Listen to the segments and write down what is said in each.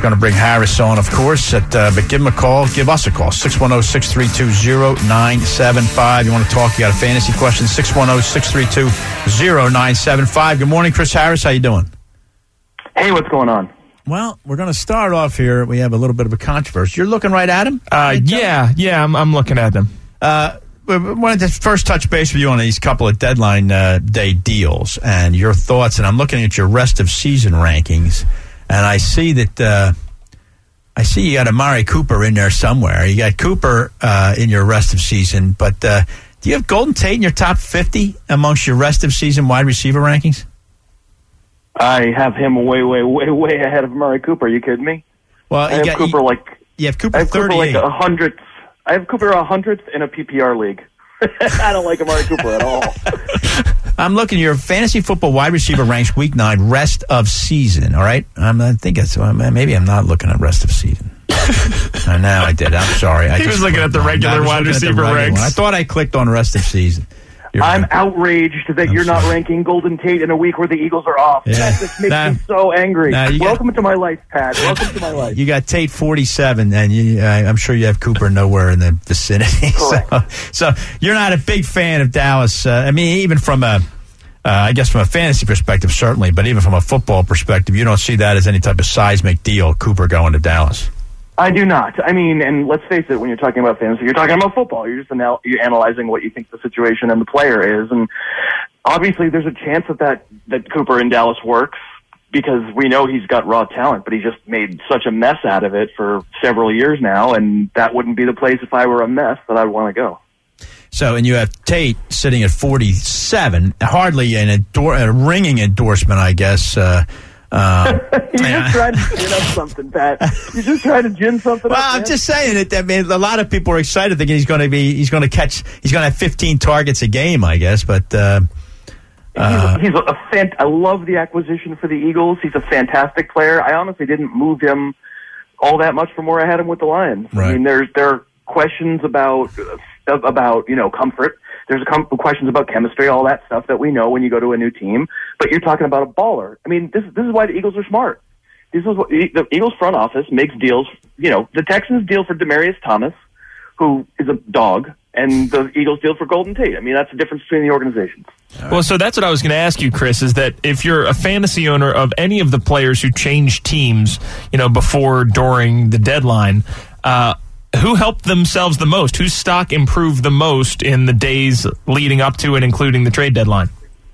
Going to bring Harris on, of course, but give him a call. Give us a call, 610-632-0975. You want to talk, you got a fantasy question, 610-632-0975. Good morning, Chris Harris. How you doing? Hey, what's going on? Well, we're going to start off here. We have a little bit of a controversy. You're looking right at him? Yeah, I'm looking at them. We wanted to first touch base with you on these couple of deadline day deals and your thoughts. And I'm looking at your rest of season rankings, and I see that you got Amari Cooper in there somewhere. You got Cooper in your rest of season, but do you have Golden Tate in your top 50 amongst your rest of season wide receiver rankings? I have him way ahead of Amari Cooper. Are you kidding me? Well, you have Cooper 38. Cooper like 100th. I have Cooper 100th in a PPR league. I don't like Amari Cooper at all. I'm looking at your fantasy football wide receiver ranks week 9 rest of season. All right, I think it's maybe I'm not looking at rest of season. Now I did. I'm sorry. He was looking at the regular wide receiver ranks. I thought I clicked on rest of season. I'm outraged that you're not ranking Golden Tate in a week where the Eagles are off. Yeah. That just makes me so angry. Welcome to my life, Pat. Welcome to my life. You got Tate 47, and I'm sure you have Cooper nowhere in the vicinity. Correct. So you're not a big fan of Dallas. Even from I guess from a fantasy perspective, certainly, but even from a football perspective, you don't see that as any type of seismic deal, Cooper going to Dallas. I do not. And let's face it, when you're talking about fantasy, you're talking about football. You're just you're analyzing what you think the situation and the player is. And obviously there's a chance that Cooper in Dallas works because we know he's got raw talent, but he just made such a mess out of it for several years now, and that wouldn't be the place if I were a mess that I'd want to go. So, and you have Tate sitting at 47, hardly a ringing endorsement, I guess, You're just trying to gin up something, Pat. You're just trying to gin something up. Well, I'm just saying it. A lot of people are excited thinking he's going to have 15 targets a game, I guess. But I love the acquisition for the Eagles. He's a fantastic player. I honestly didn't move him all that much from where I had him with the Lions. Right. There are questions about comfort. There's questions about chemistry, all that stuff that we know when you go to a new team. But you're talking about a baller. This is why the Eagles are smart. This is what the Eagles front office makes deals. The Texans deal for Demaryius Thomas, who is a dog, and the Eagles deal for Golden Tate. That's the difference between the organizations. Well, so that's what I was going to ask you, Chris, is that if you're a fantasy owner of any of the players who change teams, before, during the deadline, who helped themselves the most? Whose stock improved the most in the days leading up to and including the trade deadline?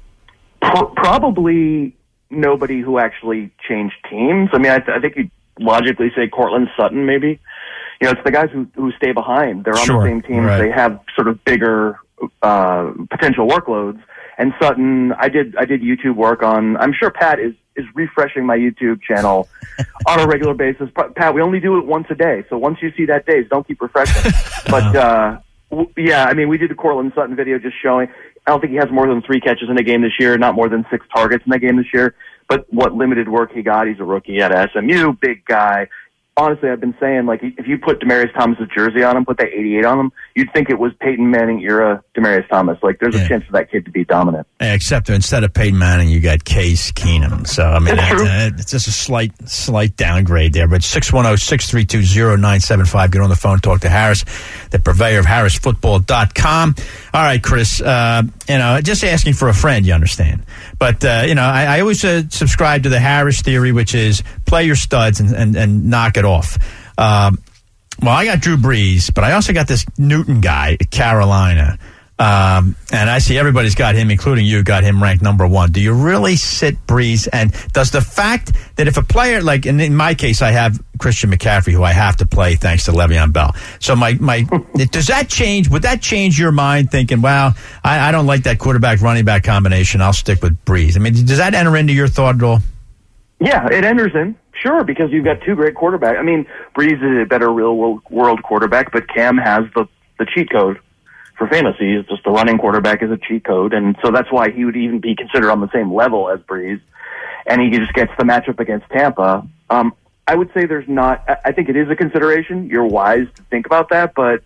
Probably nobody who actually changed teams. I think you'd logically say Cortland Sutton, maybe. It's the guys who stay behind. They're on the same team. Right. They have sort of bigger potential workloads. And Sutton, I did YouTube work on. I'm sure Pat is refreshing my YouTube channel on a regular basis. Pat, we only do it once a day, so once you see that days, don't keep refreshing. But we did the Cortland Sutton video just showing. I don't think he has more than 3 catches in a game this year, not more than 6 targets in that game this year. But what limited work he got, he's a rookie at SMU, big guy. Honestly, I've been saying, if you put Demaryius Thomas' jersey on him, put that 88 on him, you'd think it was Peyton Manning era Demaryius Thomas. There's a chance for that kid to be dominant. Except instead of Peyton Manning, you got Case Keenum. So, it's just a slight downgrade there. But 610-632-0975. Get on the phone, talk to Harris, the purveyor of HarrisFootball.com. All right, Chris, just asking for a friend, you understand. But, I always subscribe to the Harris theory, which is play your studs and knock it off. I got Drew Brees, but I also got this Newton guy at Carolina. And I see everybody's got him, including you, got him ranked number 1. Do you really sit Brees? And does the fact that if a player, in my case, I have Christian McCaffrey, who I have to play thanks to Le'Veon Bell. So does that change? Would that change your mind thinking, I don't like that quarterback running back combination. I'll stick with Brees. Does that enter into your thought at all? Yeah, it enters in. Sure, because you've got 2 great quarterbacks. Brees is a better real-world quarterback, but Cam has the cheat code for fantasy. It's just the running quarterback is a cheat code, and so that's why he would even be considered on the same level as Brees, and he just gets the matchup against Tampa. I would say there's not. I think it is a consideration. You're wise to think about that, but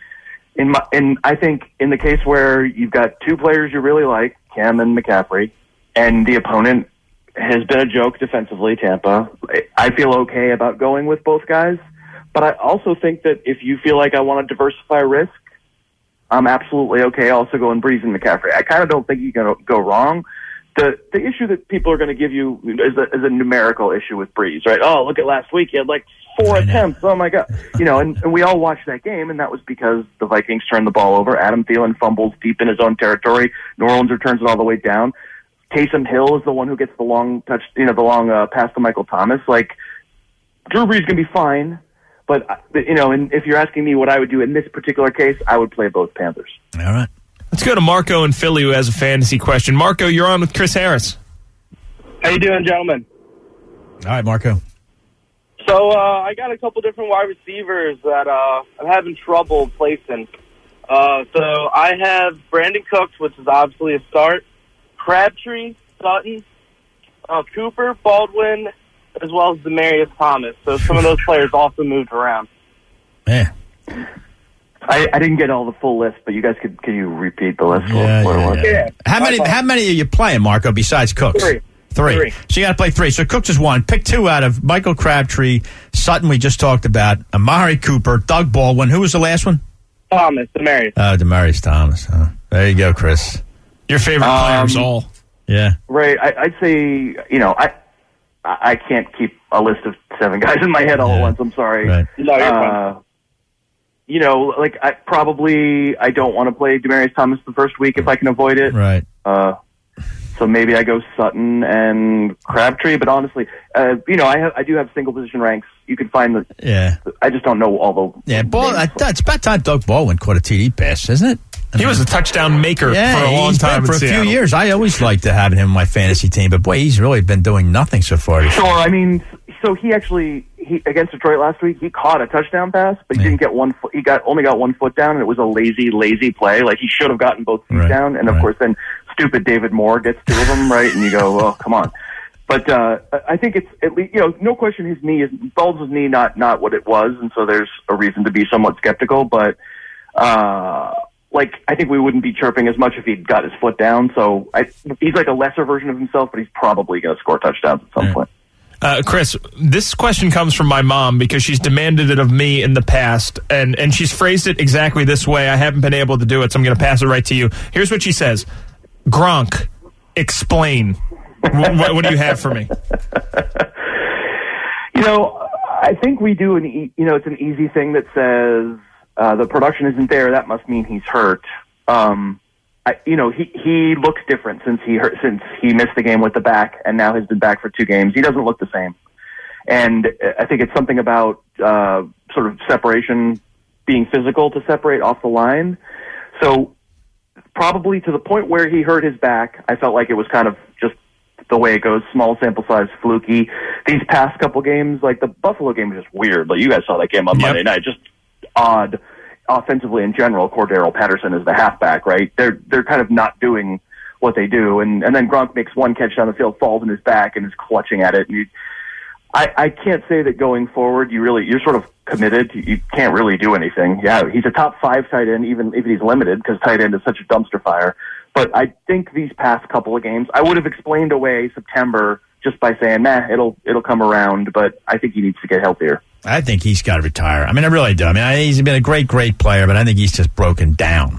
I think in the case where you've got 2 players you really like, Cam and McCaffrey, and the opponent has been a joke defensively, Tampa. I feel okay about going with both guys, but I also think that if you feel like I want to diversify risk, I'm absolutely okay also going Brees and McCaffrey. I kind of don't think you can go wrong. The issue that people are going to give you is a numerical issue with Brees, right? Oh, look at last week. He had like 4 attempts. Oh, my God. And we all watched that game, and that was because the Vikings turned the ball over. Adam Thielen fumbles deep in his own territory. New Orleans returns it all the way down. Taysom Hill is the one who gets the long pass to Michael Thomas. Like, Drew Brees can be fine, but, and if you're asking me what I would do in this particular case, I would play both Panthers. All right. Let's go to Marco in Philly, who has a fantasy question. Marco, you're on with Chris Harris. How you doing, gentlemen? All right, Marco. So I got a couple different wide receivers that I'm having trouble placing. So I have Brandon Cooks, which is obviously a start, Crabtree, Sutton, Cooper, Baldwin, as well as Demaryius Thomas. So some of those players also moved around. Man. I didn't get all the full list, but you guys can you repeat the list? Yeah. How many are you playing, Marco, besides Cooks? Three. So you got to play 3. So Cooks is 1. Pick 2 out of Michael Crabtree, Sutton we just talked about, Amari Cooper, Doug Baldwin. Who was the last one? Thomas, Demaryius. Demaryius Thomas. Huh? There you go, Chris. Your favorite players all. Yeah. Right. I'd say, I can't keep a list of 7 guys in my head all at once. I'm sorry. Right. No, you're fine. I don't want to play Demaryius Thomas the first week if I can avoid it. Right. So maybe I go Sutton and Crabtree, but honestly, I do have single position ranks. You can find the. Yeah. I just don't know all the. Yeah, it's about time Doug Baldwin caught a TD pass, isn't it? He was a touchdown maker for a long time for a Seattle. few years. I always liked having him in my fantasy team, but boy, he's really been doing nothing so far. Sure, I mean, so he against Detroit last week, he caught a touchdown pass, but he didn't get 1 foot. He only got 1 foot down, and it was a lazy play. Like he should have gotten both feet down, and of course, then stupid David Moore gets 2 of them, right? And you go, oh, come on. But I think it's at least no question his knee is Baldwin's knee not what it was, and so there's a reason to be somewhat skeptical, but. I think we wouldn't be chirping as much if he'd got his foot down. So he's like a lesser version of himself, but he's probably going to score touchdowns at some point. Chris, this question comes from my mom because she's demanded it of me in the past, and she's phrased it exactly this way. I haven't been able to do it, so I'm going to pass it right to you. Here's what she says. Gronk, explain. What do you have for me? I think we do it's an easy thing that says, the production isn't there. That must mean he's hurt. He looks different since he missed the game with the back and now has been back for 2 games. He doesn't look the same. And I think it's something about, sort of separation, being physical to separate off the line. So probably to the point where he hurt his back, I felt like it was kind of just the way it goes, small sample size, fluky. These past couple games, like the Buffalo game was just weird. Like you guys saw that game on Monday night, just odd offensively in general. Cordero Patterson is the halfback, right? They're kind of not doing what they do. And then Gronk makes 1 catch down the field, falls in his back and is clutching at it. And I can't say that going forward, you're sort of committed. You can't really do anything. Yeah, he's a top 5 tight end, even if he's limited, because tight end is such a dumpster fire. But I think these past couple of games, I would have explained away September just by saying, it'll come around, but I think he needs to get healthier. I think he's got to retire. I mean, I really do. I mean, he's been a great player, but I think he's just broken down,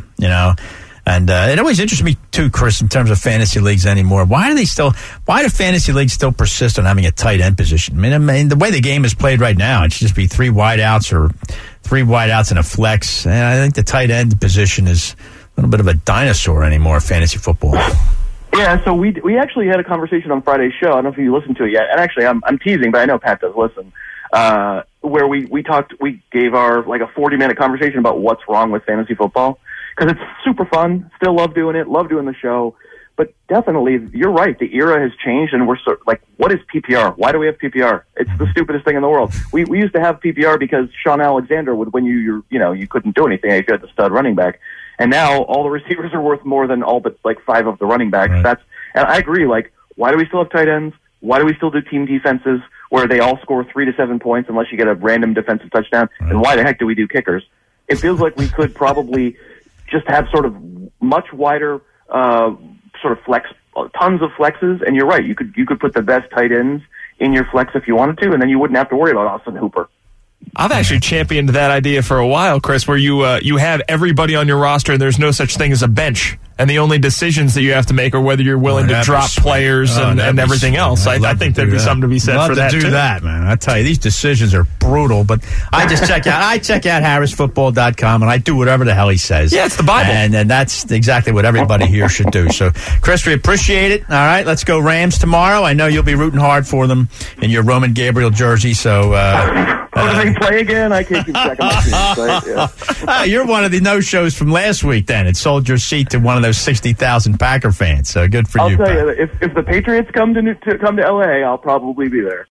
And it always interests me, too, Chris, in terms of fantasy leagues anymore. Why do fantasy leagues still persist on having a tight end position? I mean, the way the game is played right now, it should just be 3 wideouts or 3 wideouts and a flex. And I think the tight end position is a little bit of a dinosaur anymore, fantasy football. Yeah, so we actually had a conversation on Friday's show. I don't know if you listened to it yet. And actually, I'm teasing, but I know Pat does listen. Where we gave our like a 40-minute conversation about what's wrong with fantasy football, because it's super fun. Still love doing it. Love doing the show. But definitely, you're right. The era has changed, and we're what is PPR? Why do we have PPR? It's the stupidest thing in the world. We used to have PPR because Sean Alexander would win you couldn't do anything if you had the stud running back. And now all the receivers are worth more than all but like 5 of the running backs. Right. And I agree. Like, why do we still have tight ends? Why do we still do team defenses where they all score 3 to 7 points unless you get a random defensive touchdown? Right. And why the heck do we do kickers? It feels like we could probably just have sort of much wider sort of flex tons of flexes, and you're right. You could put the best tight ends in your flex if you wanted to, and then you wouldn't have to worry about Austin Hooper. I've actually championed that idea for a while, Chris, where you have everybody on your roster and there's no such thing as a bench. And the only decisions that you have to make are whether you're willing to drop players and everything else. I think there'd be something to be said for that, too. Love to do that, man. I tell you, these decisions are brutal, but I just check out HarrisFootball.com, and I do whatever the hell he says. Yeah, it's the Bible. And that's exactly what everybody here should do. So, Chris, we appreciate it. All right, let's go Rams tomorrow. I know you'll be rooting hard for them in your Roman Gabriel jersey, so... do they play again? I can't keep track of my teams, right? Yeah. You're one of the no-shows from last week, then. It sold your seat to one of those 60,000 Packer fans. So good for you. I'll tell you, if the Patriots come to LA, I'll probably be there.